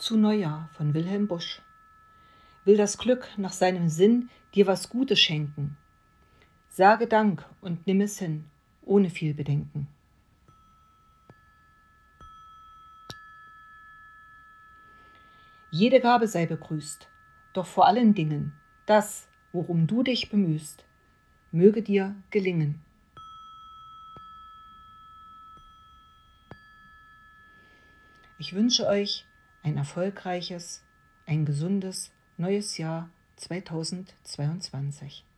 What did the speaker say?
Zu Neujahr von Wilhelm Busch. Will das Glück nach seinem Sinn dir was Gutes schenken? Sage Dank und nimm es hin, ohne viel Bedenken. Jede Gabe sei begrüßt, doch vor allen Dingen das, worum du dich bemühst, möge dir gelingen. Ich wünsche euch ein erfolgreiches, ein gesundes neues Jahr 2022.